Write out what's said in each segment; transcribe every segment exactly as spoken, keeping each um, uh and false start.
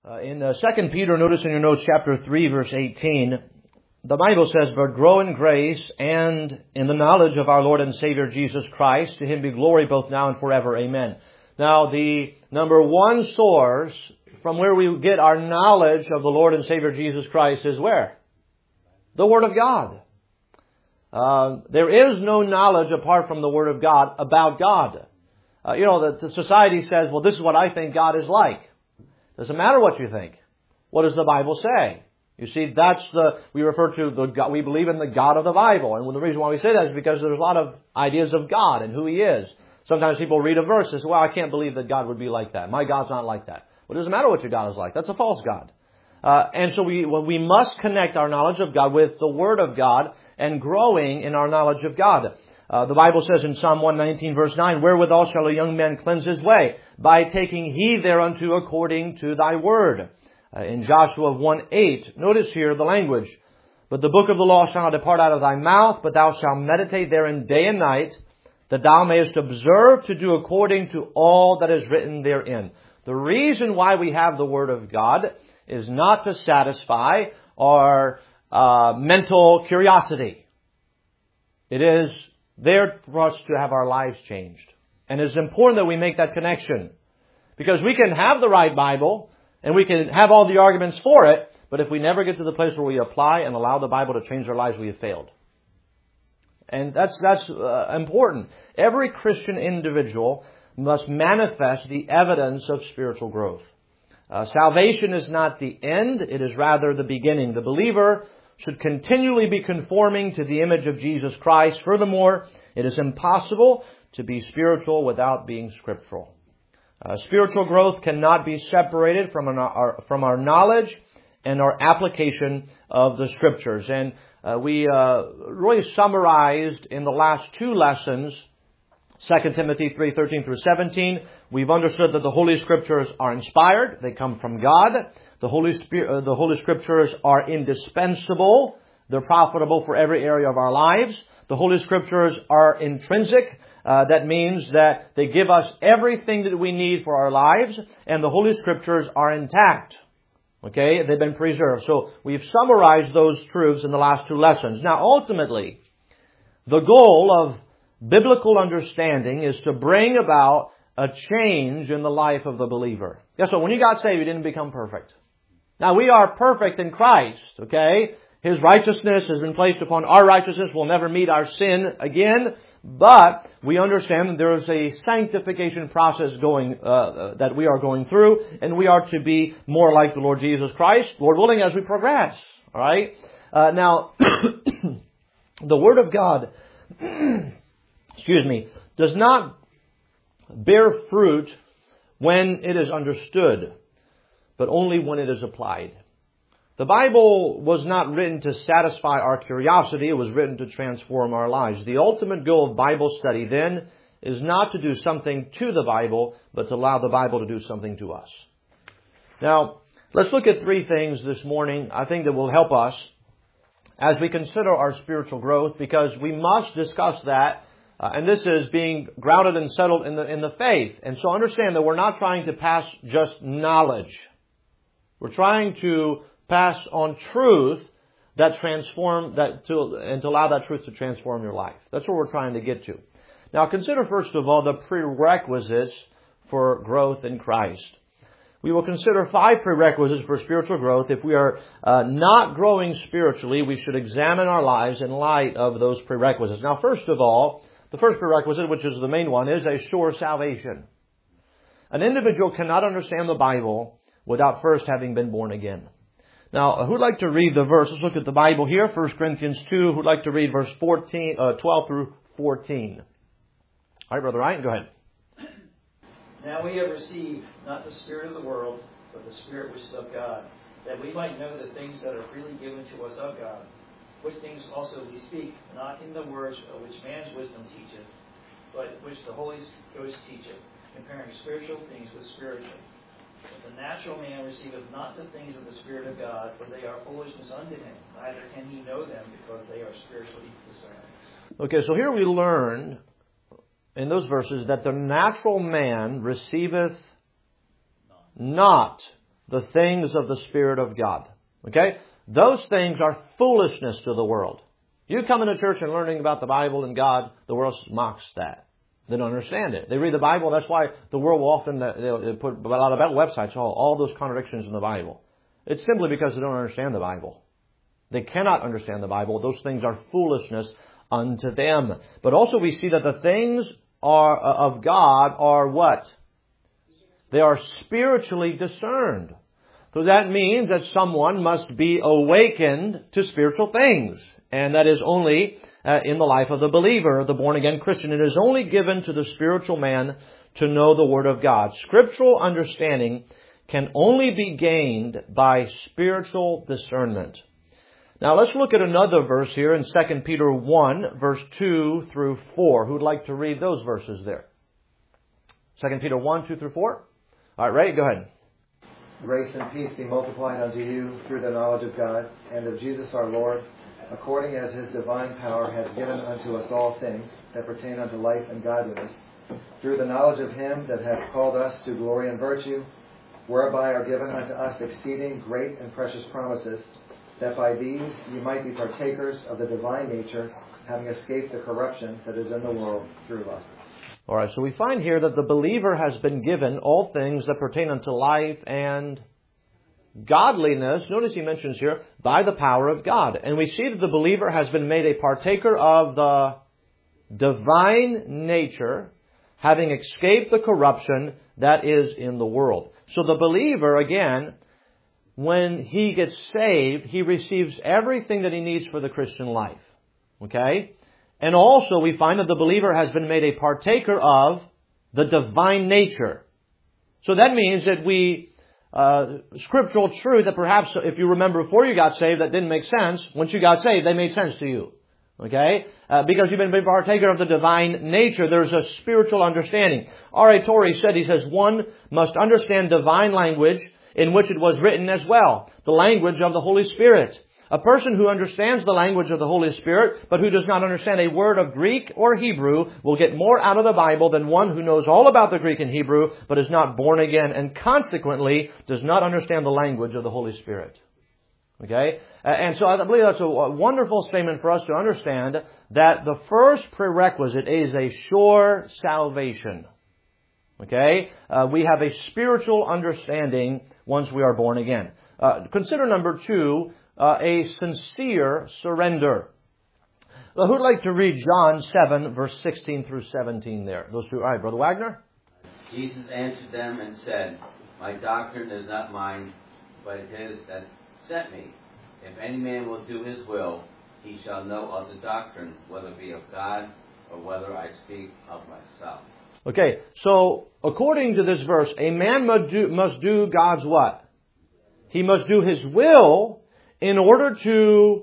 Uh, in uh, Second Peter, notice in your notes, chapter three, verse eighteen, the Bible says, "But grow in grace and in the knowledge of our Lord and Savior Jesus Christ. To Him be glory both now and forever. Amen." Now, the number one source from where we get our knowledge of the Lord and Savior Jesus Christ is where? The Word of God. Uh, there is no knowledge apart from the Word of God about God. Uh, you know, the, the society says, well, this is what I think God is like. Doesn't matter what you think. What does the Bible say? You see, that's the, we refer to the God, we believe in the God of the Bible. And the reason why we say that is because there's a lot of ideas of God and who He is. Sometimes people read a verse and say, well, I can't believe that God would be like that. My God's not like that. Well, it doesn't matter what your God is like. That's a false God. Uh, and so we, well, we must connect our knowledge of God with the Word of God and growing in our knowledge of God. Uh, the Bible says in Psalm one nineteen, verse nine, "Wherewithal shall a young man cleanse his way? By taking heed thereunto according to thy word." Uh, in Joshua one eight, notice here the language. "But the book of the law shall not depart out of thy mouth, but thou shalt meditate therein day and night, that thou mayest observe to do according to all that is written therein." The reason why we have the Word of God is not to satisfy our uh, mental curiosity. It is there for us to have our lives changed. And it's important that we make that connection. Because we can have the right Bible, and we can have all the arguments for it, but if we never get to the place where we apply and allow the Bible to change our lives, we have failed. And that's that's uh, important. Every Christian individual must manifest the evidence of spiritual growth. Uh, salvation is not the end, it is rather the beginning. The believer should continually be conforming to the image of Jesus Christ. Furthermore, it is impossible to be spiritual without being scriptural. Uh, spiritual growth cannot be separated from our, our, from our knowledge and our application of the Scriptures. And uh, we uh, really summarized in the last two lessons, Second Timothy three thirteen through seventeen, we've understood that the Holy Scriptures are inspired. They come from God. The Holy Spirit, uh, the Holy Scriptures are indispensable. They're profitable for every area of our lives. The Holy Scriptures are intrinsic. Uh, that means that they give us everything that we need for our lives, and the Holy Scriptures are intact. Okay, they've been preserved. So we've summarized those truths in the last two lessons. Now, ultimately, the goal of biblical understanding is to bring about a change in the life of the believer. Guess what? When you got saved, you didn't become perfect. Now, we are perfect in Christ, okay? His righteousness has been placed upon our righteousness. We'll never meet our sin again. But we understand that there is a sanctification process going, uh, that we are going through. And we are to be more like the Lord Jesus Christ, Lord willing, as we progress. All right? Uh, now, the Word of God, excuse me, does not bear fruit when it is understood, but only when it is applied. The Bible was not written to satisfy our curiosity. It was written to transform our lives. The ultimate goal of Bible study, then, is not to do something to the Bible, but to allow the Bible to do something to us. Now, let's look at three things this morning, I think, that will help us as we consider our spiritual growth, because we must discuss that. Uh, and this is being grounded and settled in the in the faith. And so understand that we're not trying to pass just knowledge. We're trying to pass on truth that transform that to and to allow that truth to transform your life. That's what we're trying to get to. Now, consider first of all the prerequisites for growth in Christ. We will consider five prerequisites for spiritual growth. If we are uh, not growing spiritually, we should examine our lives in light of those prerequisites. Now, first of all, the first prerequisite, which is the main one, is a sure salvation. An individual cannot understand the Bible without first having been born again. Now, who'd like to read the verse? Let's look at the Bible here, First Corinthians two. Who'd like to read verse fourteen, uh, twelve through fourteen? All right, Brother Ryan, go ahead. Now we have received not the spirit of the world, but the Spirit which is of God, that we might know the things that are freely given to us of God, which things also we speak, not in the words of which man's wisdom teacheth, but which the Holy Ghost teacheth, comparing spiritual things with spiritual. But the natural man receiveth not the things of the Spirit of God, for they are foolishness unto him. Neither can he know them, because they are spiritually discerned. Okay, so here we learn in those verses that the natural man receiveth not the things of the Spirit of God. Okay? Those things are foolishness to the world. You come into church and learning about the Bible and God, the world mocks that. They don't understand it. They read the Bible. That's why the world will often they'll put a lot of websites, all, all those contradictions in the Bible. It's simply because they don't understand the Bible. They cannot understand the Bible. Those things are foolishness unto them. But also we see that the things are of God are what? They are spiritually discerned. So that means that someone must be awakened to spiritual things. And that is only uh, in the life of the believer, the born-again Christian. It is only given to the spiritual man to know the Word of God. Scriptural understanding can only be gained by spiritual discernment. Now let's look at another verse here in Second Peter one, verse two through four. Who'd like to read those verses there? Second Peter one, two through four. All right, Ray, go ahead. Grace and peace be multiplied unto you through the knowledge of God and of Jesus our Lord, according as His divine power hath given unto us all things that pertain unto life and godliness, through the knowledge of Him that hath called us to glory and virtue, whereby are given unto us exceeding great and precious promises, that by these ye might be partakers of the divine nature, having escaped the corruption that is in the world through lust. All right, so we find here that the believer has been given all things that pertain unto life and godliness. Notice he mentions here, by the power of God. And we see that the believer has been made a partaker of the divine nature, having escaped the corruption that is in the world. So the believer, again, when he gets saved, he receives everything that he needs for the Christian life. Okay? And also we find that the believer has been made a partaker of the divine nature. So that means that we, uh, scriptural truth that perhaps if you remember before you got saved that didn't make sense, once you got saved they made sense to you. Okay? Uh, because you've been a partaker of the divine nature, there's a spiritual understanding. R A Torrey said, he says, one must understand divine language in which it was written as well, the language of the Holy Spirit. A person who understands the language of the Holy Spirit, but who does not understand a word of Greek or Hebrew, will get more out of the Bible than one who knows all about the Greek and Hebrew, but is not born again, and consequently does not understand the language of the Holy Spirit. Okay? And so I believe that's a wonderful statement for us to understand that the first prerequisite is a sure salvation. Okay? Uh, we have a spiritual understanding once we are born again. Uh, consider number two, uh, a sincere surrender. Well, who'd like to read John seven, verse sixteen through seventeen there? Those two. All right, Brother Wagner. Jesus answered them and said, my doctrine is not mine, but it is that sent me. If any man will do his will, he shall know of the doctrine, whether it be of God or whether I speak of myself. Okay, so according to this verse, a man must do, must do God's what? He must do His will in order to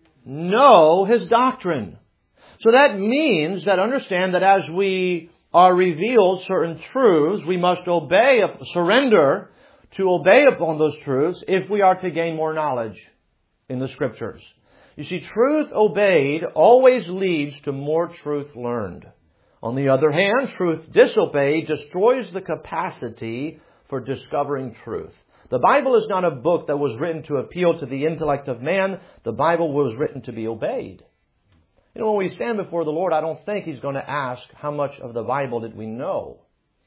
know His doctrine. So that means that understand that as we are revealed certain truths, we must obey, surrender to obey upon those truths if we are to gain more knowledge in the Scriptures. You see, truth obeyed always leads to more truth learned. On the other hand, truth disobeyed destroys the capacity for discovering truth. The Bible is not a book that was written to appeal to the intellect of man. The Bible was written to be obeyed. You know, when we stand before the Lord, I don't think He's going to ask how much of the Bible did we know.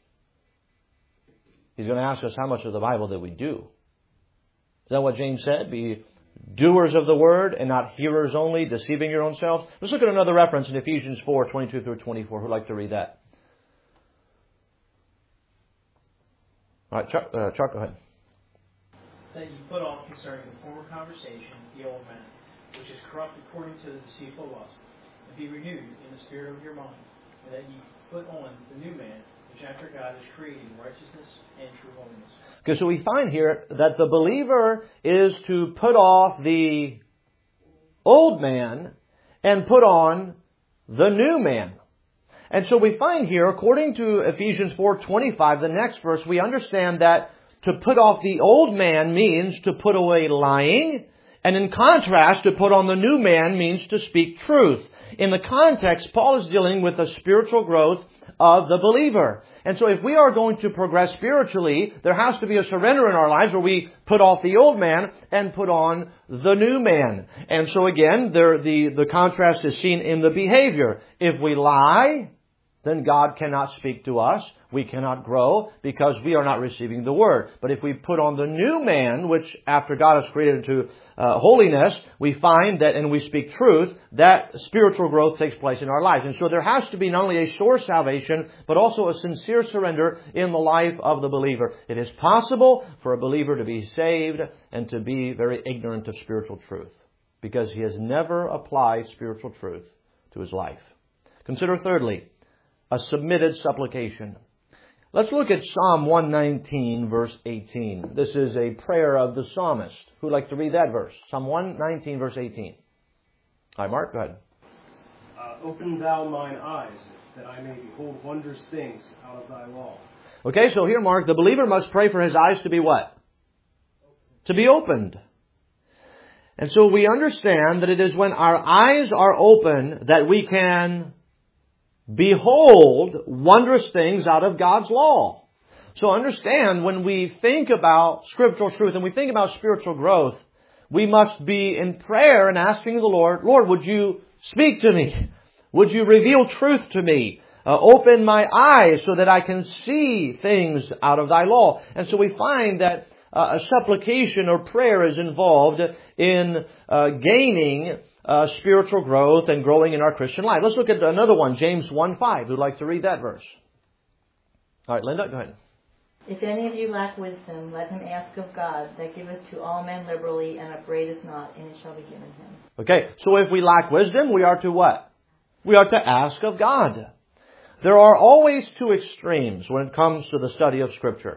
He's going to ask us how much of the Bible did we do. Is that what James said? Be doers of the word and not hearers only, deceiving your own selves. Let's look at another reference in Ephesians four, twenty-two through twenty-four. Who'd like to read that? All right, Chuck, uh, Chuck, go ahead. That you put off concerning the former conversation, the old man, which is corrupt according to the deceitful lust, and be renewed in the spirit of your mind, and that you put on the new man, which after God is created in righteousness and true holiness. Okay, so we find here that the believer is to put off the old man and put on the new man. And so we find here, according to Ephesians four twenty-five, the next verse, we understand that to put off the old man means to put away lying, and in contrast, to put on the new man means to speak truth. In the context, Paul is dealing with the spiritual growth of the believer. And so if we are going to progress spiritually, there has to be a surrender in our lives where we put off the old man and put on the new man. And so again, there, the, the contrast is seen in the behavior. If we lie, then God cannot speak to us. We cannot grow because we are not receiving the Word. But if we put on the new man, which after God has created into uh, holiness, we find that, and we speak truth, that spiritual growth takes place in our lives. And so there has to be not only a sure salvation, but also a sincere surrender in the life of the believer. It is possible for a believer to be saved and to be very ignorant of spiritual truth, because he has never applied spiritual truth to his life. Consider thirdly, a submitted supplication. Let's look at Psalm one nineteen, verse eighteen. This is a prayer of the psalmist. Who'd like to read that verse? Psalm one nineteen, verse eighteen. All right, Mark, go ahead. Uh, Open thou mine eyes, that I may behold wondrous things out of thy law. Okay, so here, Mark, the believer must pray for his eyes to be what? To be opened. And so we understand that it is when our eyes are open that we can behold wondrous things out of God's law. So understand, when we think about scriptural truth and we think about spiritual growth, we must be in prayer and asking the Lord, Lord, would you speak to me? Would you reveal truth to me? Uh, open my eyes so that I can see things out of thy law. And so we find that uh, a supplication or prayer is involved in uh, gaining Uh, spiritual growth and growing in our Christian life. Let's look at another one, James one five. Who'd like to read that verse? All right, Linda, go ahead. If any of you lack wisdom, let him ask of God, that giveth to all men liberally, and upbraideth not, and it shall be given him. Okay, so if we lack wisdom, we are to what? We are to ask of God. There are always two extremes when it comes to the study of Scripture.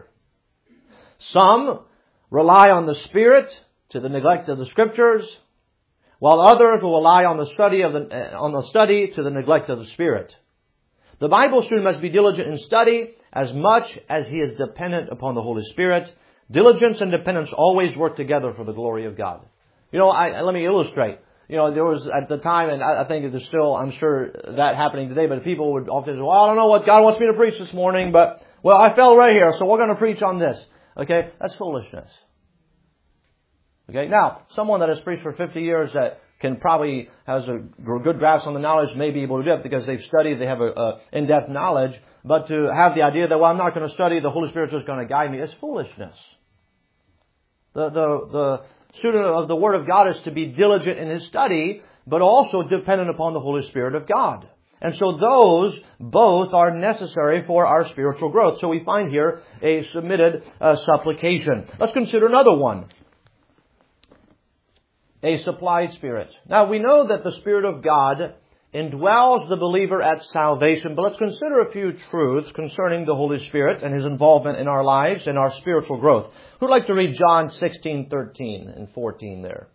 Some rely on the Spirit to the neglect of the Scriptures, while others will rely on the study of the uh, on the study to the neglect of the Spirit. The Bible student must be diligent in study as much as he is dependent upon the Holy Spirit. Diligence and dependence always work together for the glory of God. You know, I, let me illustrate. You know, there was at the time, and I, I think it is still, I'm sure, that happening today, but people would often say, well, I don't know what God wants me to preach this morning, but, well, I fell right here, so we're going to preach on this. Okay, that's foolishness. Okay, now, someone that has preached for fifty years that can probably has a good grasp on the knowledge may be able to do it because they've studied, they have a, a in-depth knowledge. But to have the idea that, well, I'm not going to study, the Holy Spirit's just going to guide me, is foolishness. The, the, the student of the Word of God is to be diligent in his study, but also dependent upon the Holy Spirit of God. And so those both are necessary for our spiritual growth. So we find here a submitted uh, supplication. Let's consider another one. A supplied spirit. Now we know that the Spirit of God indwells the believer at salvation, but let's consider a few truths concerning the Holy Spirit and His involvement in our lives and our spiritual growth. Who'd like to read John sixteen, thirteen and fourteen there?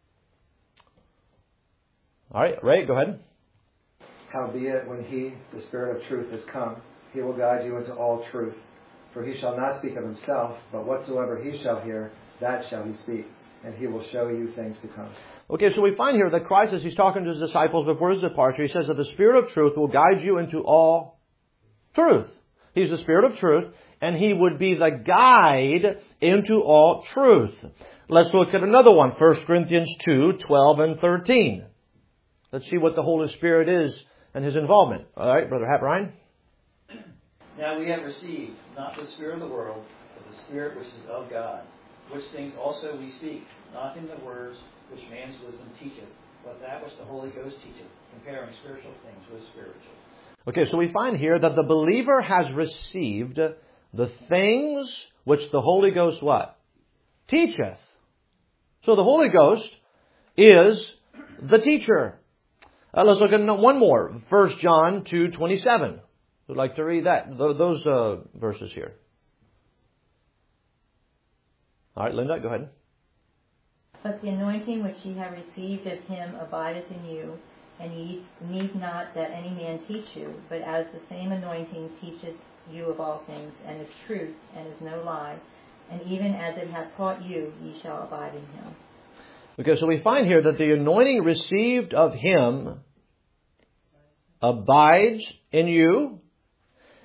All right, Ray, go ahead. Howbeit, when He, the Spirit of truth, is come, He will guide you into all truth. For He shall not speak of Himself, but whatsoever He shall hear, that shall He speak. And He will show you things to come. Okay, so we find here that Christ, as He's talking to His disciples before His departure, He says that the Spirit of truth will guide you into all truth. He's the Spirit of truth, and He would be the guide into all truth. Let's look at another one, First Corinthians two, twelve and thirteen. Let's see what the Holy Spirit is and His involvement. All right, Brother Hat Ryan. Now we have received not the spirit of the world, but the Spirit which is of God, which things also we speak, not in the words which man's wisdom teacheth, but that which the Holy Ghost teacheth, comparing spiritual things with spiritual. Okay, so we find here that the believer has received the things which the Holy Ghost what? Teacheth. So the Holy Ghost is the teacher. Uh, let's look at one more. First John two, twenty-seven. Would like to read that, those uh, verses here. All right, Linda, go ahead. But the anointing which ye have received of Him abideth in you, and ye need not that any man teach you, but as the same anointing teacheth you of all things, and is truth, and is no lie, and even as it hath taught you, ye shall abide in Him. Okay, so we find here that the anointing received of Him abides in you,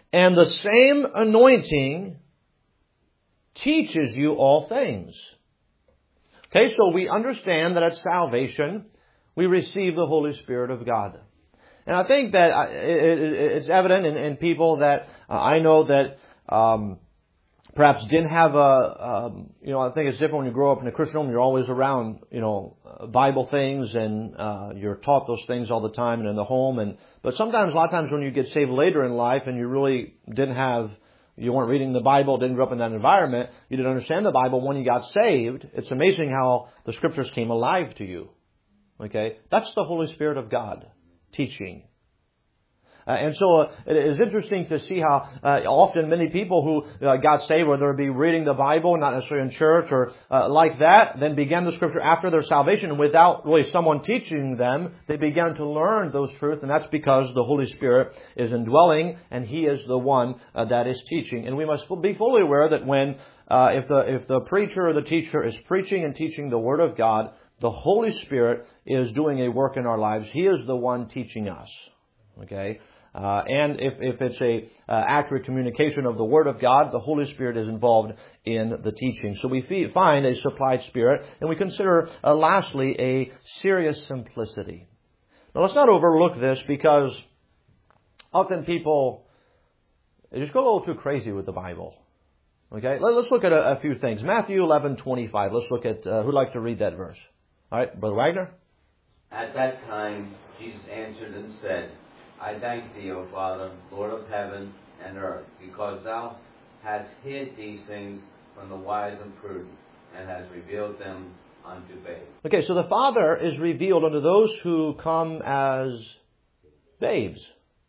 And the same anointing teaches you all things. Okay, so we understand that at salvation, we receive the Holy Spirit of God. And I think that it's evident in people that I know that um, perhaps didn't have a, um, you know, I think it's different when you grow up in a Christian home. You're always around, you know, Bible things, and uh, you're taught those things all the time and in the home. And but sometimes, a lot of times, when you get saved later in life and you really didn't have, you weren't reading the Bible, didn't grow up in that environment, you didn't understand the Bible. When you got saved, it's amazing how the Scriptures came alive to you. Okay, that's the Holy Spirit of God teaching. Uh, and so uh, it is interesting to see how uh, often many people who uh, got saved, whether it be reading the Bible, not necessarily in church or uh, like that, then began the Scripture after their salvation, and without really someone teaching them, they began to learn those truths, and that's because the Holy Spirit is indwelling, and He is the one uh, that is teaching. And we must be fully aware that when, uh, if the if the preacher or the teacher is preaching and teaching the Word of God, the Holy Spirit is doing a work in our lives. He is the one teaching us. Okay? Uh, and if, if it's a uh, accurate communication of the Word of God, the Holy Spirit is involved in the teaching. So we fee- find a supplied spirit, and we consider, uh, lastly, a serious simplicity. Now, let's not overlook this, because often people they just go a little too crazy with the Bible. Okay, Let, let's look at a, a few things. Matthew eleven twenty-five. Let's look at uh, who'd like to read that verse. All right, Brother Wagner. At that time, Jesus answered and said, I thank thee, O Father, Lord of heaven and earth, because thou hast hid these things from the wise and prudent, and hast revealed them unto babes. Okay, so the Father is revealed unto those who come as babes.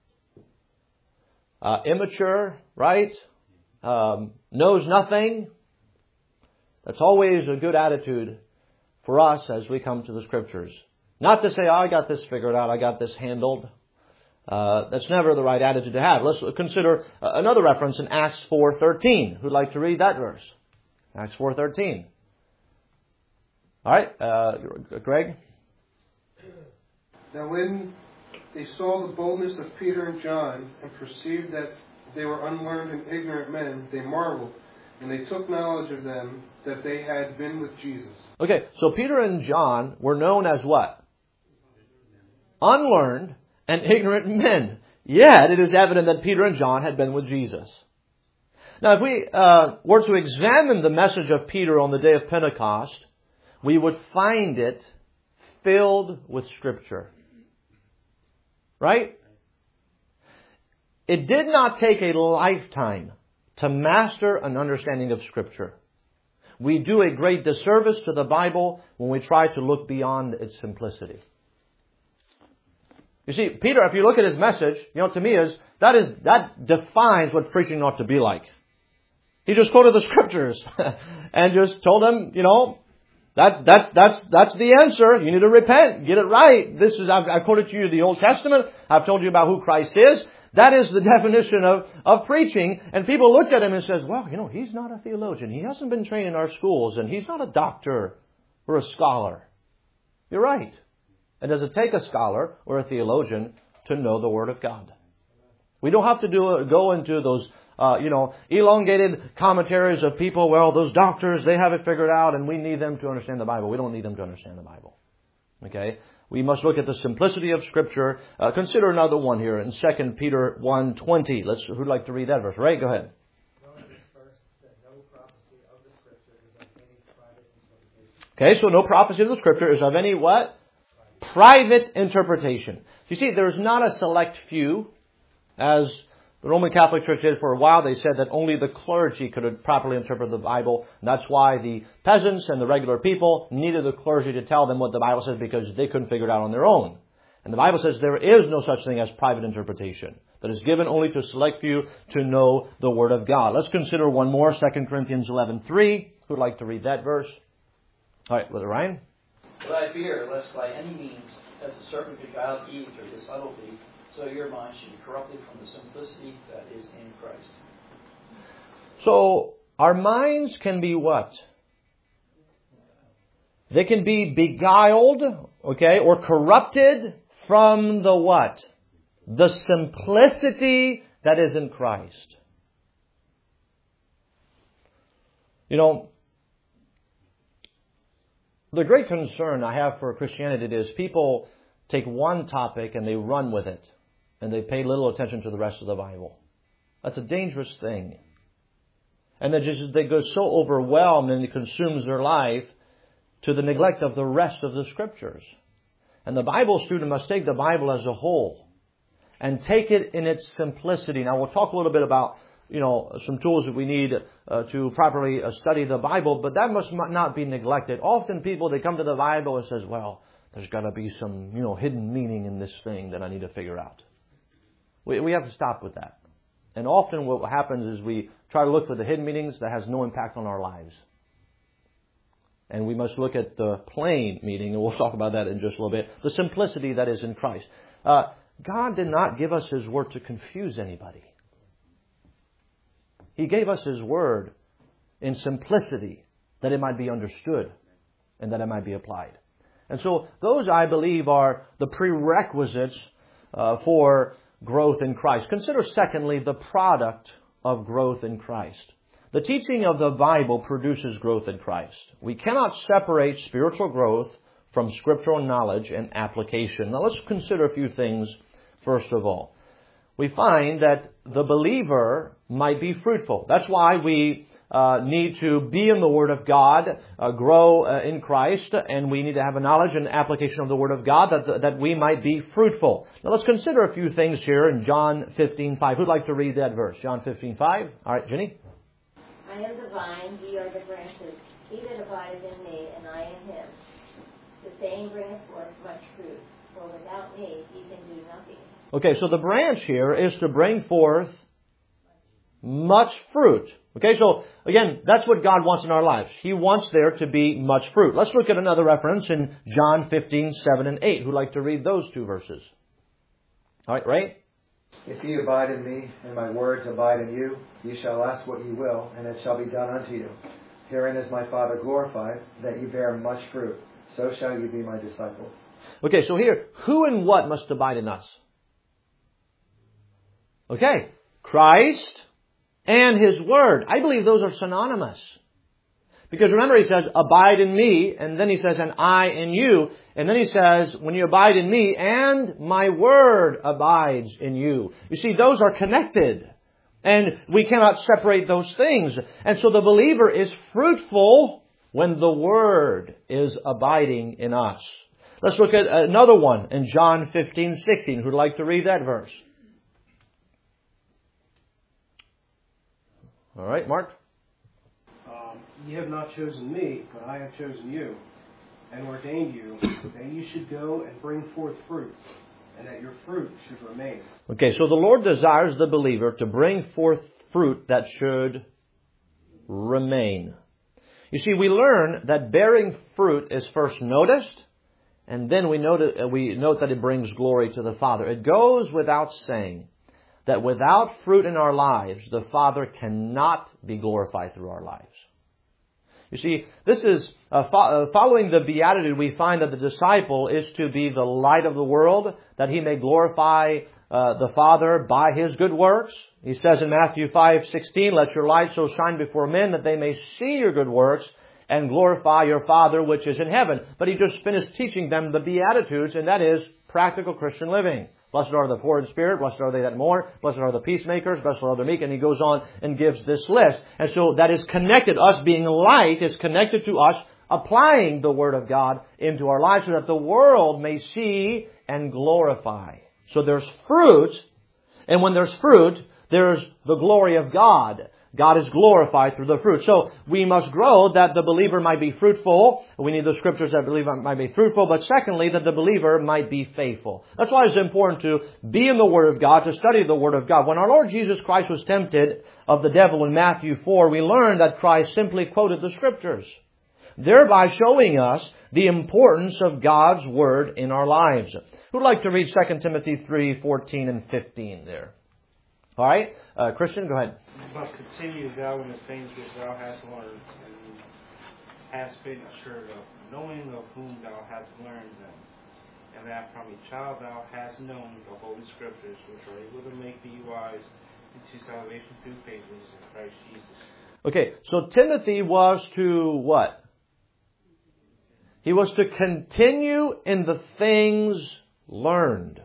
Uh, immature, right? Um, knows nothing. That's always a good attitude for us as we come to the Scriptures. Not to say, oh, I got this figured out, I got this handled. Uh, that's never the right attitude to have. Let's consider another reference in Acts four thirteen. Who'd like to read that verse? Acts four thirteen. All right, uh, Greg? Now when they saw the boldness of Peter and John, and perceived that they were unlearned and ignorant men, they marveled, and they took knowledge of them that they had been with Jesus. Okay, so Peter and John were known as what? Unlearned and ignorant men. Yet it is evident that Peter and John had been with Jesus. Now, if we uh, were to examine the message of Peter on the day of Pentecost, we would find it filled with Scripture. Right? It did not take a lifetime to master an understanding of Scripture. We do a great disservice to the Bible when we try to look beyond its simplicity. You see, Peter, if you look at his message, you know, to me is, that is, that defines what preaching ought to be like. He just quoted the Scriptures and just told them, you know, that's, that's, that's, that's the answer. You need to repent. Get it right. This is, I've, I've quoted to you the Old Testament. I've told you about who Christ is. That is the definition of, of preaching. And people looked at him and says, well, you know, he's not a theologian. He hasn't been trained in our schools, and he's not a doctor or a scholar. You're right. And does it take a scholar or a theologian to know the Word of God? We don't have to do go into those, uh, you know, elongated commentaries of people. Well, those doctors, they have it figured out, and we need them to understand the Bible. We don't need them to understand the Bible. Okay? We must look at the simplicity of Scripture. Uh, consider another one here in Second Peter one twenty. Let's. Who'd like to read that verse? Ray, go ahead. Okay, so no prophecy of the Scripture is of any what? Private interpretation. You see, there's not a select few, as the Roman Catholic Church did for a while. They said that only the clergy could properly interpret the Bible. And that's why the peasants and the regular people needed the clergy to tell them what the Bible says, because they couldn't figure it out on their own. And the Bible says there is no such thing as private interpretation. That is given only to a select few to know the Word of God. Let's consider one more, Second Corinthians eleven three. Who'd like to read that verse? All right, Brother Ryan. But I fear, lest by any means, as the serpent beguiled Eve through his subtlety, so your mind should be corrupted from the simplicity that is in Christ. So, our minds can be what? They can be beguiled, okay, or corrupted from the what? The simplicity that is in Christ. You know, the great concern I have for Christianity is people take one topic and they run with it, and they pay little attention to the rest of the Bible. That's a dangerous thing. And they just they go so overwhelmed and it consumes their life to the neglect of the rest of the Scriptures. And the Bible student must take the Bible as a whole and take it in its simplicity. Now, we'll talk a little bit about, you know, some tools that we need uh, to properly uh, study the Bible, but that must not be neglected. Often people, they come to the Bible and says, well, there's got to be some, you know, hidden meaning in this thing that I need to figure out. We, we have to stop with that. And often what happens is we try to look for the hidden meanings that has no impact on our lives. And we must look at the plain meaning, and we'll talk about that in just a little bit. The simplicity that is in Christ. Uh, God did not give us His Word to confuse anybody. He gave us His Word in simplicity, that it might be understood and that it might be applied. And so those, I believe, are the prerequisites uh, for growth in Christ. Consider, secondly, the product of growth in Christ. The teaching of the Bible produces growth in Christ. We cannot separate spiritual growth from scriptural knowledge and application. Now let's consider a few things first of all. We find that the believer might be fruitful. That's why we uh, need to be in the Word of God, uh, grow uh, in Christ, and we need to have a knowledge and application of the Word of God that, that we might be fruitful. Now let's consider a few things here in John fifteen five. Who'd like to read that verse? John fifteen five. All right, Jenny. I am the vine, ye are the branches. He that abideth in me, and I in him, the same bringeth forth much fruit. For without me ye can do nothing. Okay, so the branch here is to bring forth much fruit. Okay, so again, that's what God wants in our lives. He wants there to be much fruit. Let's look at another reference in John fifteen seven and eight. Who'd like to read those two verses? All right, Ray? If ye abide in me, and my words abide in you, ye shall ask what ye will, and it shall be done unto you. Herein is my Father glorified, that ye bear much fruit. So shall ye be my disciples. Okay, so here, who and what must abide in us? Okay, Christ and His Word. I believe those are synonymous. Because remember, He says, abide in me, and then He says, and I in you. And then He says, when you abide in me, and my Word abides in you. You see, those are connected. And we cannot separate those things. And so the believer is fruitful when the Word is abiding in us. Let's look at another one in John fifteen sixteen. Who'd like to read that verse? All right, Mark. Um, ye have not chosen me, but I have chosen you, and ordained you, that you should go and bring forth fruit, and that your fruit should remain. Okay, so the Lord desires the believer to bring forth fruit that should remain. You see, we learn that bearing fruit is first noticed, and then we note, we note that it brings glory to the Father. It goes without saying that without fruit in our lives, the Father cannot be glorified through our lives. You see, this is, uh, fo- uh, following the Beatitude, we find that the disciple is to be the light of the world, that he may glorify uh, the Father by his good works. He says in Matthew five sixteen, let your light so shine before men that they may see your good works and glorify your Father which is in heaven. But he just finished teaching them the Beatitudes, and that is practical Christian living. Blessed are the poor in spirit, blessed are they that mourn, blessed are the peacemakers, blessed are the meek, and he goes on and gives this list. And so that is connected, us being light is connected to us applying the Word of God into our lives so that the world may see and glorify. So there's fruit, and when there's fruit, there's the glory of God. God is glorified through the fruit. So we must grow that the believer might be fruitful. We need the scriptures that believer might be fruitful. But secondly, that the believer might be faithful. That's why it's important to be in the Word of God, to study the Word of God. When our Lord Jesus Christ was tempted of the devil in Matthew four, we learned that Christ simply quoted the scriptures, thereby showing us the importance of God's Word in our lives. Who'd like to read Second Timothy three fourteen and fifteen there? All right, uh, Christian, go ahead. You must continue thou in the things which thou hast learned, and hast been assured of, knowing of whom thou hast learned them, and that from a child thou hast known the Holy Scriptures, which are able to make thee wise into salvation through faith which is in Christ Jesus. Okay, so Timothy was to what? He was to continue in the things learned.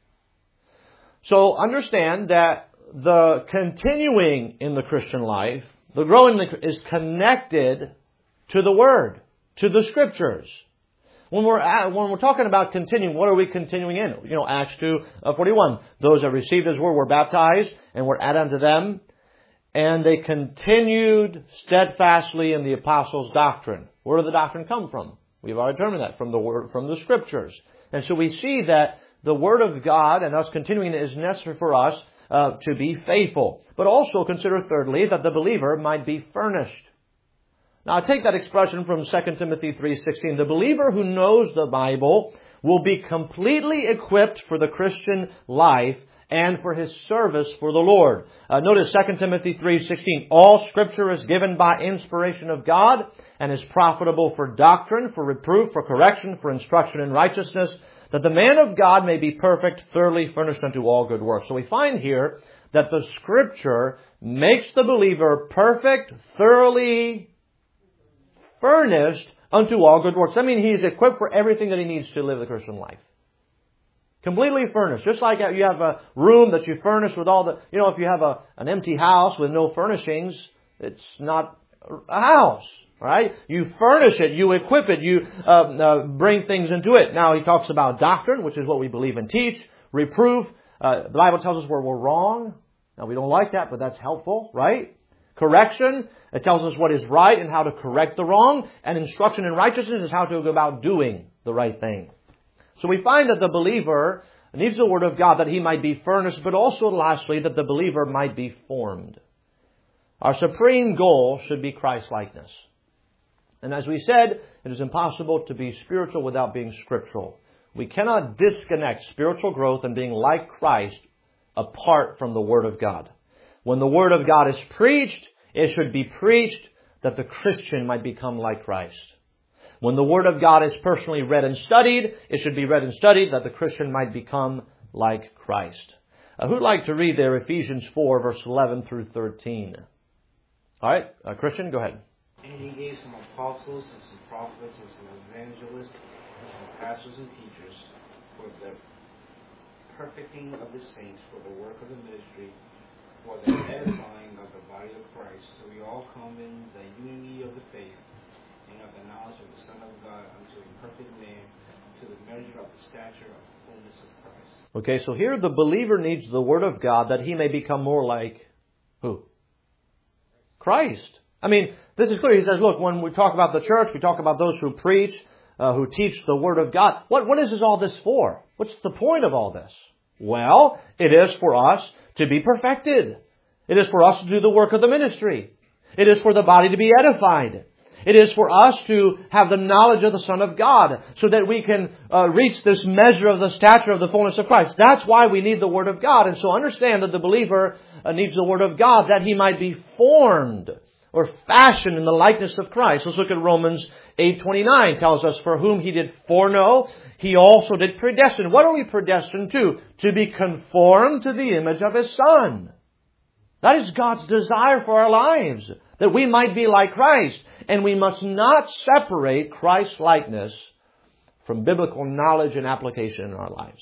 So understand that the continuing in the Christian life, the growing is connected to the Word, to the Scriptures. When we're at, when we're talking about continuing, what are we continuing in? You know, Acts two forty-one. Those that received His Word were baptized and were added unto them, and they continued steadfastly in the apostles' doctrine. Where did the doctrine come from? We've already determined that from the Word, from the Scriptures. And so we see that the Word of God and us continuing it is necessary for us uh, to be faithful. But also consider thirdly that the believer might be furnished. Now, I take that expression from Second Timothy three sixteen. The believer who knows the Bible will be completely equipped for the Christian life and for his service for the Lord. Uh, notice Second Timothy three sixteen. All Scripture is given by inspiration of God and is profitable for doctrine, for reproof, for correction, for instruction in righteousness, that the man of God may be perfect, thoroughly furnished unto all good works. So we find here that the Scripture makes the believer perfect, thoroughly furnished unto all good works. I mean, he's equipped for everything that he needs to live the Christian life. Completely furnished. Just like you have a room that you furnish with all the, you know, if you have a, an empty house with no furnishings, it's not a house, right? You furnish it, you equip it, you uh, uh, bring things into it. Now he talks about doctrine, which is what we believe and teach, reproof. Uh, the Bible tells us where we're wrong. Now we don't like that, but that's helpful, right? Correction, it tells us what is right and how to correct the wrong. And instruction in righteousness is how to go about doing the right thing. So we find that the believer needs the Word of God that he might be furnished, but also lastly that the believer might be formed. Our supreme goal should be Christ-likeness. And as we said, it is impossible to be spiritual without being scriptural. We cannot disconnect spiritual growth and being like Christ apart from the Word of God. When the Word of God is preached, it should be preached that the Christian might become like Christ. When the Word of God is personally read and studied, it should be read and studied that the Christian might become like Christ. Uh, who'd like to read there Ephesians four, verse eleven through thirteen? All right, uh, Christian, go ahead. And He gave some apostles and some prophets and some evangelists and some pastors and teachers for the perfecting of the saints, for the work of the ministry, for the edifying of the body of Christ, so we all come in the unity of the faith and of the knowledge of the Son of God unto a perfect man, to the measure of the stature of the fullness of Christ. Okay, so here the believer needs the Word of God that he may become more like who? Christ. I mean, this is clear. He says, look, when we talk about the church, we talk about those who preach, uh, who teach the Word of God. What, what is this, all this for? What's the point of all this? Well, it is for us to be perfected. It is for us to do the work of the ministry. It is for the body to be edified. It is for us to have the knowledge of the Son of God so that we can uh, reach this measure of the stature of the fullness of Christ. That's why we need the Word of God. And so understand that the believer uh, needs the Word of God that he might be formed or fashioned in the likeness of Christ. Let's look at Romans eight twenty-nine. Tells us, for whom He did foreknow, He also did predestine. What are we predestined to? To be conformed to the image of His Son. That is God's desire for our lives, that we might be like Christ. And we must not separate Christ's likeness from biblical knowledge and application in our lives.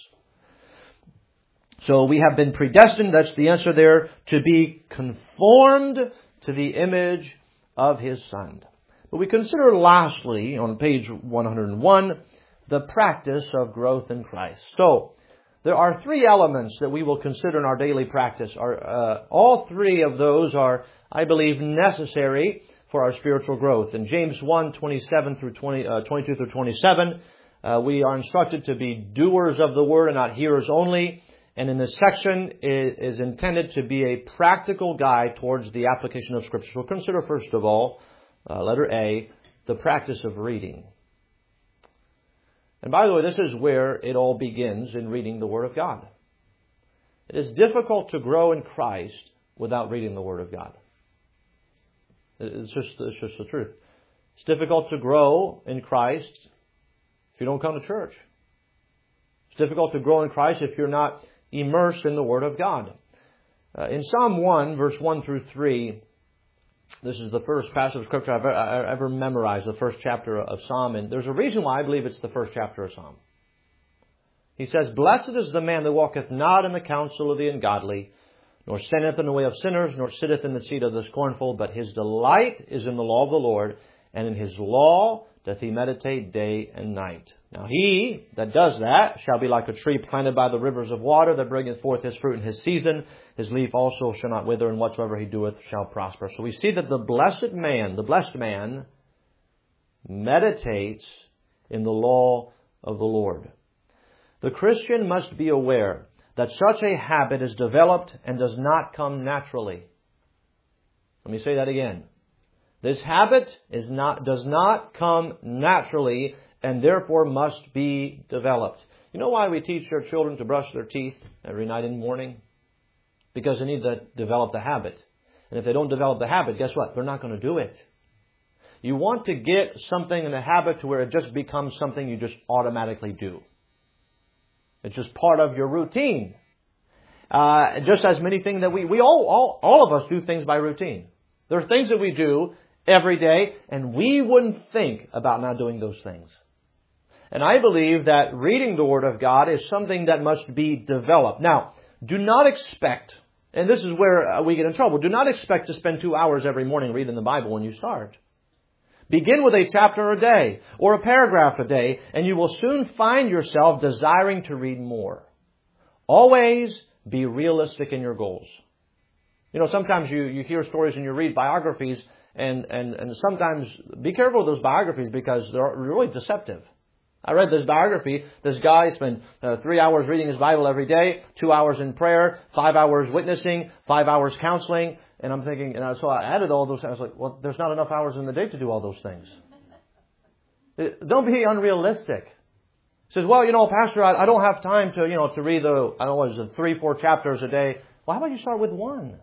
So we have been predestined, that's the answer there, to be conformed to the image of His Son. But we consider lastly, on page one hundred one, the practice of growth in Christ. So, there are three elements that we will consider in our daily practice. Our, uh, all three of those are, I believe, necessary for our spiritual growth. In James one, twenty-seven through twenty, uh, twenty-two through twenty-seven, uh, we are instructed to be doers of the Word and not hearers only. And in this section it is intended to be a practical guide towards the application of Scripture. So consider first of all, uh, letter A, the practice of reading. And by the way, this is where it all begins in reading the Word of God. It is difficult to grow in Christ without reading the Word of God. It's just, it's just the truth. It's difficult to grow in Christ if you don't come to church. It's difficult to grow in Christ if you're not immersed in the Word of God. Uh, in Psalm one, verse one through three, this is the first passage of Scripture I've ever, ever memorized, the first chapter of Psalm. And there's a reason why I believe it's the first chapter of Psalm. He says, "Blessed is the man that walketh not in the counsel of the ungodly, nor standeth in the way of sinners, nor sitteth in the seat of the scornful, but his delight is in the law of the Lord, and in his law doth he meditate day and night. Now he that does that shall be like a tree planted by the rivers of water, that bringeth forth his fruit in his season. His leaf also shall not wither, and whatsoever he doeth shall prosper." So we see that the blessed man, the blessed man, meditates in the law of the Lord. The Christian must be aware that such a habit is developed and does not come naturally. Let me say that again. This habit is not, does not come naturally and therefore must be developed. You know why we teach our children to brush their teeth every night and morning? Because they need to develop the habit. And if they don't develop the habit, guess what? They're not going to do it. You want to get something in a habit to where it just becomes something you just automatically do. It's just part of your routine. Uh, just as many things that we, we all, all, all of us do things by routine. There are things that we do every day, and we wouldn't think about not doing those things. And I believe that reading the Word of God is something that must be developed. Now, do not expect, and this is where we get in trouble, do not expect to spend two hours every morning reading the Bible when you start. Begin with a chapter a day or a paragraph a day, and you will soon find yourself desiring to read more. Always be realistic in your goals. You know, sometimes you, you hear stories and you read biographies, and, and, and sometimes be careful with those biographies because they're really deceptive. I read this biography. This guy spent uh, three hours reading his Bible every day, two hours in prayer, five hours witnessing, five hours counseling. And I'm thinking, and so I added all those. I was like, well, there's not enough hours in the day to do all those things. Don't be unrealistic. He says, well, you know, Pastor, I, I don't have time to, you know, to read the, I don't know, what is it, three, four chapters a day. Well, how about you start with one?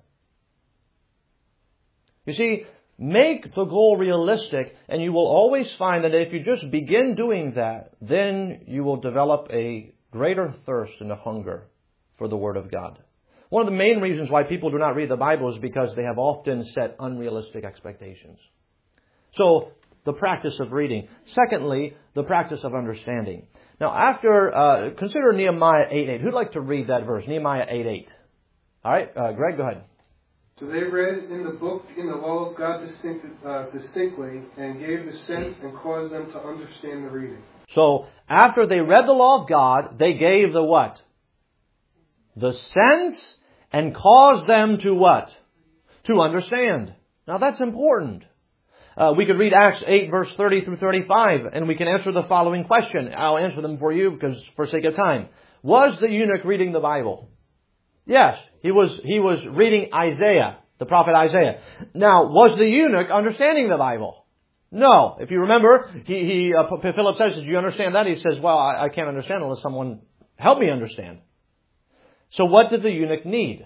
You see, make the goal realistic, and you will always find that if you just begin doing that, then you will develop a greater thirst and a hunger for the Word of God. One of the main reasons why people do not read the Bible is because they have often set unrealistic expectations. So, the practice of reading. Secondly, the practice of understanding. Now, after, uh, consider Nehemiah eight eight. Who'd like to read that verse? Nehemiah eight eight. All right, uh, Greg, go ahead. So they read in the book in the law of God distinct, uh, distinctly and gave the sense and caused them to understand the reading. So, after they read the law of God, they gave the what? The sense and caused them to what? To understand. Now that's important. Uh, we could read Acts eight verse thirty through thirty-five and we can answer the following question. I'll answer them for you because for sake of time. Was the eunuch reading the Bible? Yes, he was, he was reading Isaiah, the prophet Isaiah. Now, was the eunuch understanding the Bible? No. If you remember, he, he uh, Philip says, "Did you understand that?" He says, "Well, I, I can't understand unless someone help me understand." So what did the eunuch need?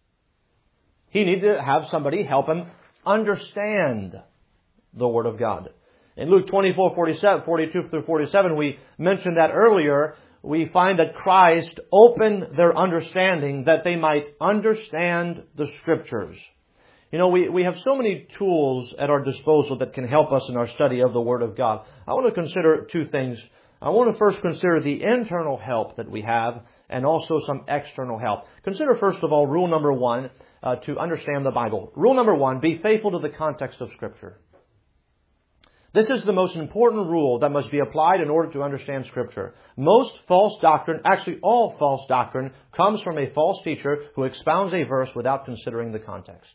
He needed to have somebody help him understand the Word of God. In Luke twenty-four, forty-seven, forty-two through forty-seven, we mentioned that earlier. We find that Christ opened their understanding that they might understand the Scriptures. You know, we, we have so many tools at our disposal that can help us in our study of the Word of God. I want to consider two things. I want to first consider the internal help that we have and also some external help. Consider first of all rule number one uh, to understand the Bible. Rule number one, be faithful to the context of Scripture. This is the most important rule that must be applied in order to understand Scripture. Most false doctrine, actually all false doctrine, comes from a false teacher who expounds a verse without considering the context.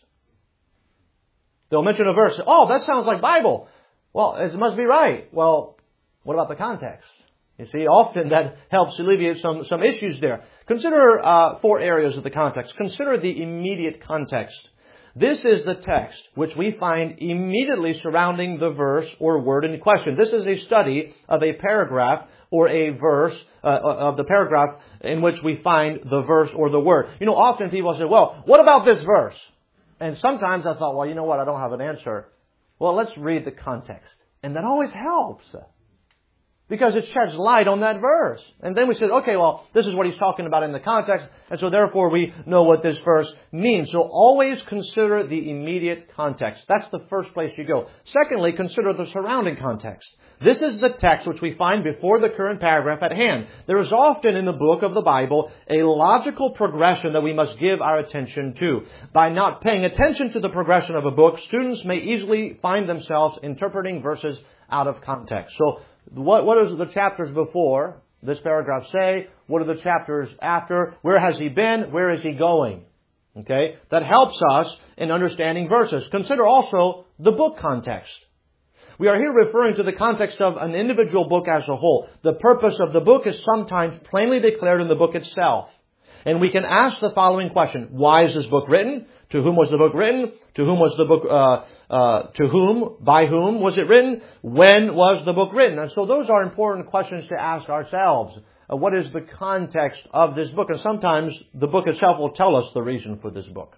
They'll mention a verse. Oh, that sounds like Bible. Well, it must be right. Well, what about the context? You see, often that helps alleviate some, some issues there. Consider uh, four areas of the context. Consider the immediate context. This is the text which we find immediately surrounding the verse or word in question. This is a study of a paragraph or a verse uh, of the paragraph in which we find the verse or the word. You know, often people say, well, what about this verse? And sometimes I thought, well, you know what, I don't have an answer. Well, let's read the context. And that always helps. because it sheds light on that verse. And then we said, okay, well, this is what he's talking about in the context, and so therefore we know what this verse means. So always consider the immediate context. That's the first place you go. Secondly, consider the surrounding context. This is the text which we find before the current paragraph at hand. There is often in the book of the Bible a logical progression that we must give our attention to. By not paying attention to the progression of a book, students may easily find themselves interpreting verses out of context. So what, what does the chapters before this paragraph say? What are the chapters after? Where has he been? Where is he going? Okay, that helps us in understanding verses. Consider also the book context. We are here referring to the context of an individual book as a whole. The purpose of the book is sometimes plainly declared in the book itself. And we can ask the following question: why is this book written? To whom was the book written? To whom was the book, uh, uh, to whom, by whom was it written? When was the book written? And so those are important questions to ask ourselves. Uh, what is the context of this book? And sometimes the book itself will tell us the reason for this book.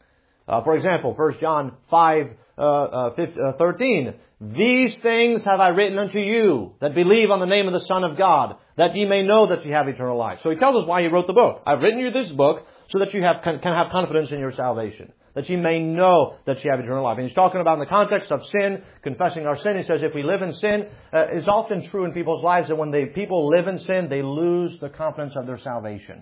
Uh, for example, First John five, uh, uh, fifteen, uh, thirteen. These things have I written unto you that believe on the name of the Son of God, that ye may know that ye have eternal life. So he tells us why he wrote the book. I've written you this book so that you have, can, can have confidence in your salvation, that ye may know that ye have eternal life. And he's talking about in the context of sin, confessing our sin. He says if we live in sin, uh, it's often true in people's lives that when they people live in sin, they lose the confidence of their salvation.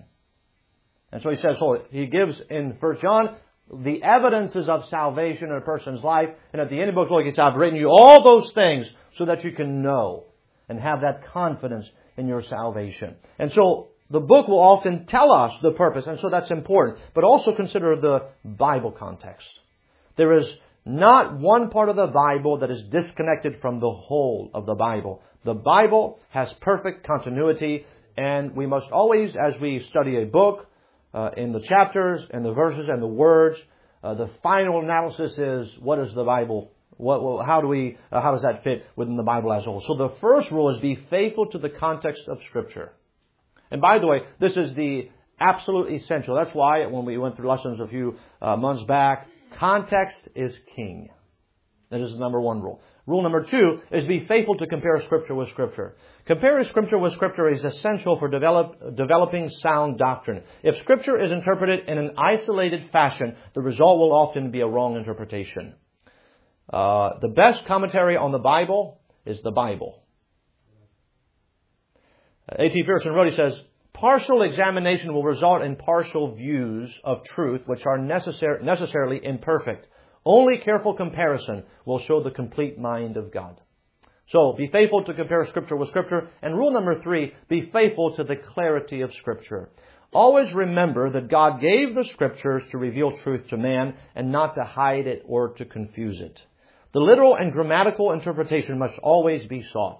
And so he says, so he gives in First John the evidences of salvation in a person's life. And at the end of the book, he says, I've written you all those things so that you can know and have that confidence in your salvation. And so the book will often tell us the purpose, and so that's important. But also consider the Bible context. There is not one part of the Bible that is disconnected from the whole of the Bible. The Bible has perfect continuity, and we must always, as we study a book, Uh, in the chapters and the verses and the words, uh, the final analysis is what is the Bible? What, what how do we? Uh, how does that fit within the Bible as a whole? So the first rule is be faithful to the context of Scripture. And by the way, this is the absolute essential. That's why when we went through lessons a few uh, months back, context is king. That is the number one rule. Rule number two is be faithful to compare Scripture with Scripture. Comparing Scripture with Scripture is essential for develop, developing sound doctrine. If Scripture is interpreted in an isolated fashion, the result will often be a wrong interpretation. Uh, the best commentary on the Bible is the Bible. Uh, A T Pierson wrote, he says, partial examination will result in partial views of truth, which are necessar- necessarily imperfect. Only careful comparison will show the complete mind of God. So, be faithful to compare Scripture with Scripture. And rule number three, be faithful to the clarity of Scripture. Always remember that God gave the Scriptures to reveal truth to man and not to hide it or to confuse it. The literal and grammatical interpretation must always be sought.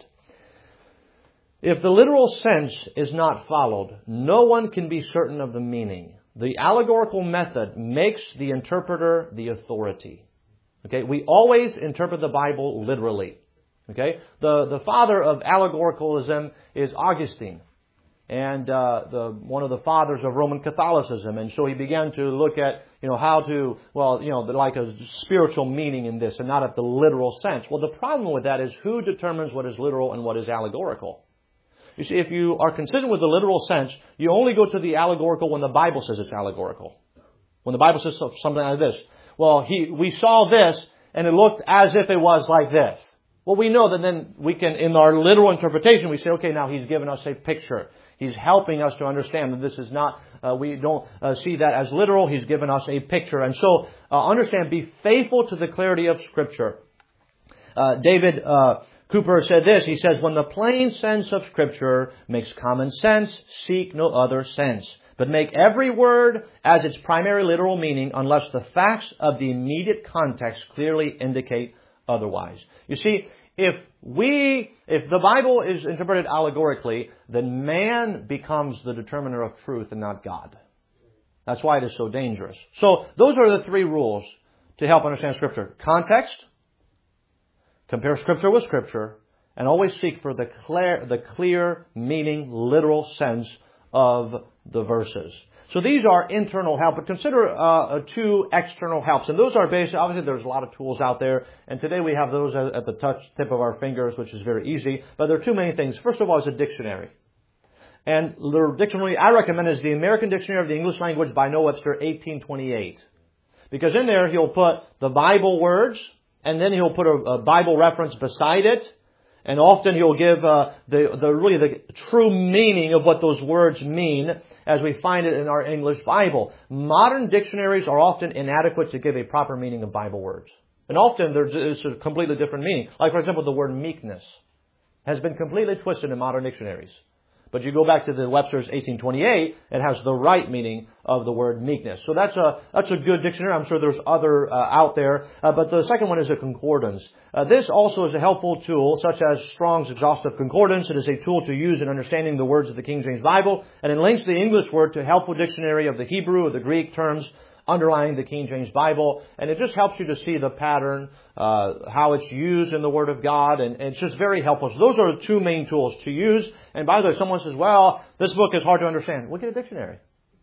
If the literal sense is not followed, no one can be certain of the meaning. The allegorical method makes the interpreter the authority. Okay, we always interpret the Bible literally. Okay, the the father of allegoricalism is Augustine, and uh, the one of the fathers of Roman Catholicism. And so he began to look at you know how to well you know like a spiritual meaning in this, and not at the literal sense. Well, the problem with that is who determines what is literal and what is allegorical. You see, if you are consistent with the literal sense, you only go to the allegorical when the Bible says it's allegorical. When the Bible says something like this. Well, he, we saw this, and it looked as if it was like this. Well, we know that then we can, in our literal interpretation, we say, okay, now he's given us a picture. He's helping us to understand that this is not, uh, we don't uh, see that as literal. He's given us a picture. And so, uh, understand, be faithful to the clarity of Scripture. Uh, David, uh, Cooper said this, he says, when the plain sense of Scripture makes common sense, seek no other sense, but make every word as its primary literal meaning unless the facts of the immediate context clearly indicate otherwise. You see, if we, if the Bible is interpreted allegorically, then man becomes the determiner of truth and not God. That's why it is so dangerous. So those are the three rules to help understand Scripture. Context, compare Scripture with Scripture, and always seek for the clear, the clear meaning, literal sense of the verses. So these are internal help, but consider uh, two external helps. And those are basically, obviously there's a lot of tools out there, and today we have those at, at the touch tip of our fingers, which is very easy. But there are two main things. First of all is a dictionary. And the dictionary I recommend is the American Dictionary of the English Language by Noah Webster, eighteen twenty-eight. Because in there he'll put the Bible words, and then he'll put a, a Bible reference beside it. And often he'll give uh, the, the really the true meaning of what those words mean as we find it in our English Bible. Modern dictionaries are often inadequate to give a proper meaning of Bible words. And often there's it's a completely different meaning. Like, for example, the word meekness has been completely twisted in modern dictionaries. But you go back to the Webster's eighteen twenty-eight, it has the right meaning of the word meekness. So that's a that's a good dictionary. I'm sure there's other uh, out there. Uh, but the second one is a concordance. Uh, this also is a helpful tool, such as Strong's Exhaustive Concordance. It is a tool to use in understanding the words of the King James Bible, and it links the English word to a helpful dictionary of the Hebrew or the Greek terms underlying the King James Bible, and it just helps you to see the pattern, uh, how it's used in the Word of God, and, and it's just very helpful. So those are the two main tools to use. And by the way, someone says, well, this book is hard to understand. Well, get a dictionary.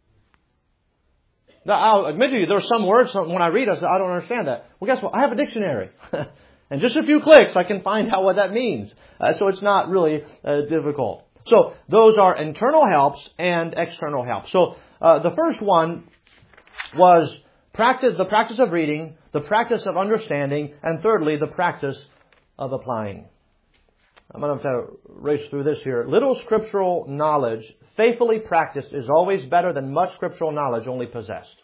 Now, I'll admit to you, there are some words when I read, I say, I don't understand that. Well, guess what? I have a dictionary. And just a few clicks, I can find out what that means. Uh, so it's not really uh, difficult. So those are internal helps and external helps. So uh, the first one was practice, the practice of reading, the practice of understanding, and thirdly, the practice of applying. I'm going to have to race through this here. Little scriptural knowledge, faithfully practiced, is always better than much scriptural knowledge only possessed.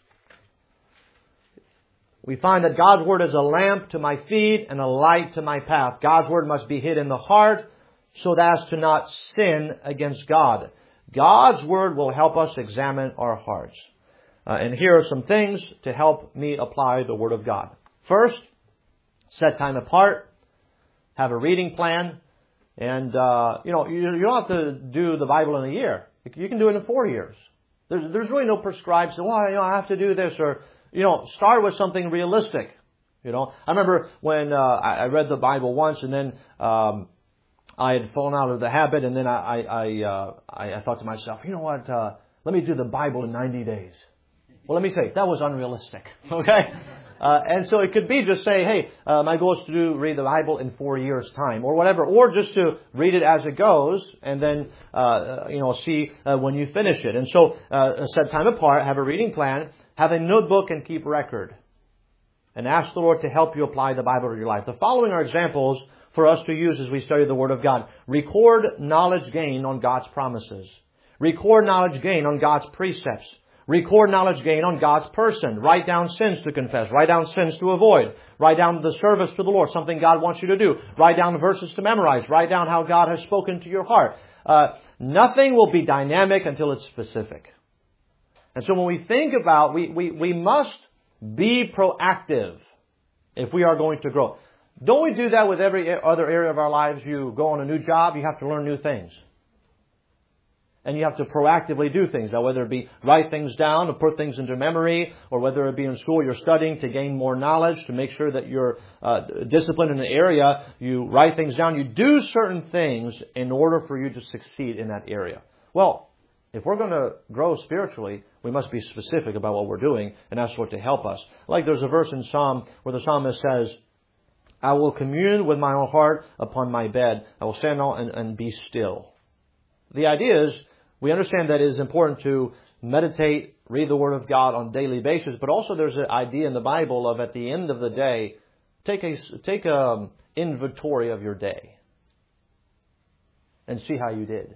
We find that God's Word is a lamp to my feet and a light to my path. God's Word must be hid in the heart so as to not sin against God. God's Word will help us examine our hearts. Uh, and here are some things to help me apply the Word of God. First, set time apart. Have a reading plan. And, uh, you know, you, you don't have to do the Bible in a year. You can do it in four years. There's, there's really no prescribed, so, well, you know, I have to do this, or, you know, start with something realistic. You know, I remember when uh, I, I read the Bible once, and then um, I had fallen out of the habit, and then I I, I, uh, I I thought to myself, you know what, uh, let me do the Bible in ninety days. Well, let me say, that was unrealistic, okay? Uh, and so it could be just say, hey, uh, my goal is to do, read the Bible in four years' time, or whatever, or just to read it as it goes, and then, uh, you know, see uh, when you finish it. And so, uh, set time apart, have a reading plan, have a notebook, and keep record. And ask the Lord to help you apply the Bible to your life. The following are examples for us to use as we study the Word of God. Record knowledge gained on God's promises. Record knowledge gained on God's precepts. Record knowledge gained on God's person. Write down sins to confess. Write down sins to avoid. Write down the service to the Lord, something God wants you to do. Write down verses to memorize. Write down how God has spoken to your heart. Uh, nothing will be dynamic until it's specific. And so when we think about, we, we, we must be proactive if we are going to grow. Don't we do that with every other area of our lives? You go on a new job, you have to learn new things. And you have to proactively do things. Now, whether it be write things down or put things into memory, or whether it be in school you're studying to gain more knowledge, to make sure that you're uh, disciplined in an area, you write things down. You do certain things in order for you to succeed in that area. Well, if we're going to grow spiritually, we must be specific about what we're doing and ask the Lord to help us. Like there's a verse in Psalm where the psalmist says, I will commune with my own heart upon my bed. I will stand and, and be still. The idea is, we understand that it is important to meditate, read the Word of God on a daily basis, but also there's an idea in the Bible of at the end of the day, take a take a inventory of your day and see how you did.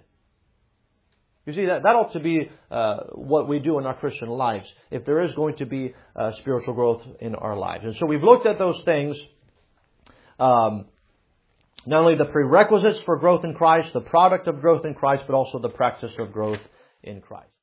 You see, that, that ought to be uh, what we do in our Christian lives, if there is going to be uh, spiritual growth in our lives. And so we've looked at those things. Um, Not only the prerequisites for growth in Christ, the product of growth in Christ, but also the practice of growth in Christ.